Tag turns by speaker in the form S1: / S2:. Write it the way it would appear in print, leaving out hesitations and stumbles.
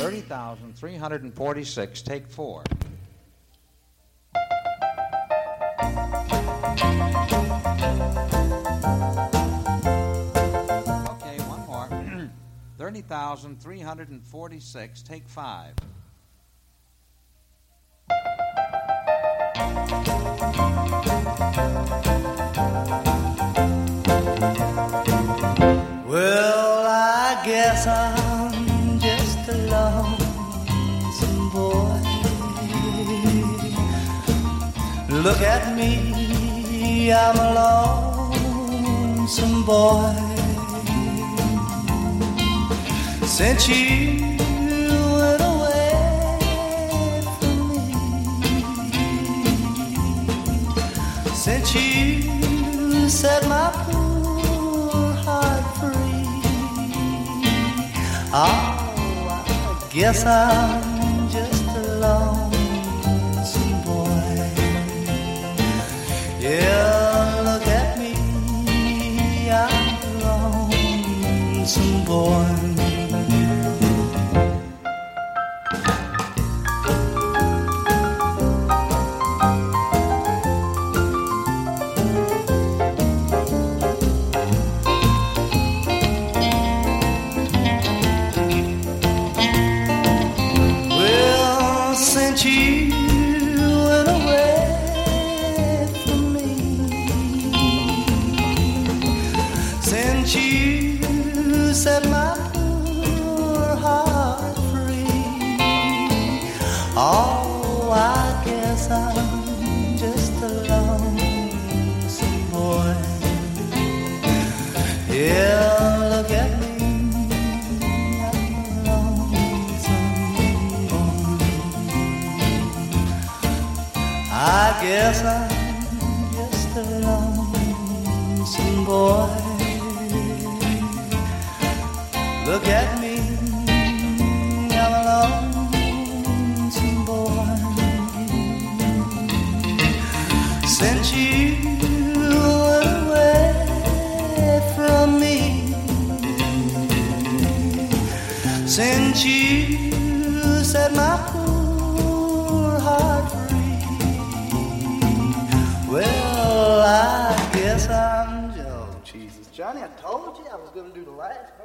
S1: 30,346, take 4. Okay, one more. 30,346, take 5.
S2: Well, I guess I'm just a lonesome boy. Look at me, I'm a lonesome boy. Since you went away from me, since you set my poor heart free, oh, I guess I'm just a lonesome boy. Yeah, look at me, I'm a lonesome boy. Set my poor heart free. Oh, I guess I'm just a lonesome boy. Yeah, look at me, I'm a lonesome boy. I guess I'm just a lonesome boy. Look at me, I'm a lonesome boy. Since you went away from me, since you set my poor heart free, well, I guess I'm... Oh, Jesus. Johnny, I told you I was going to do the last part.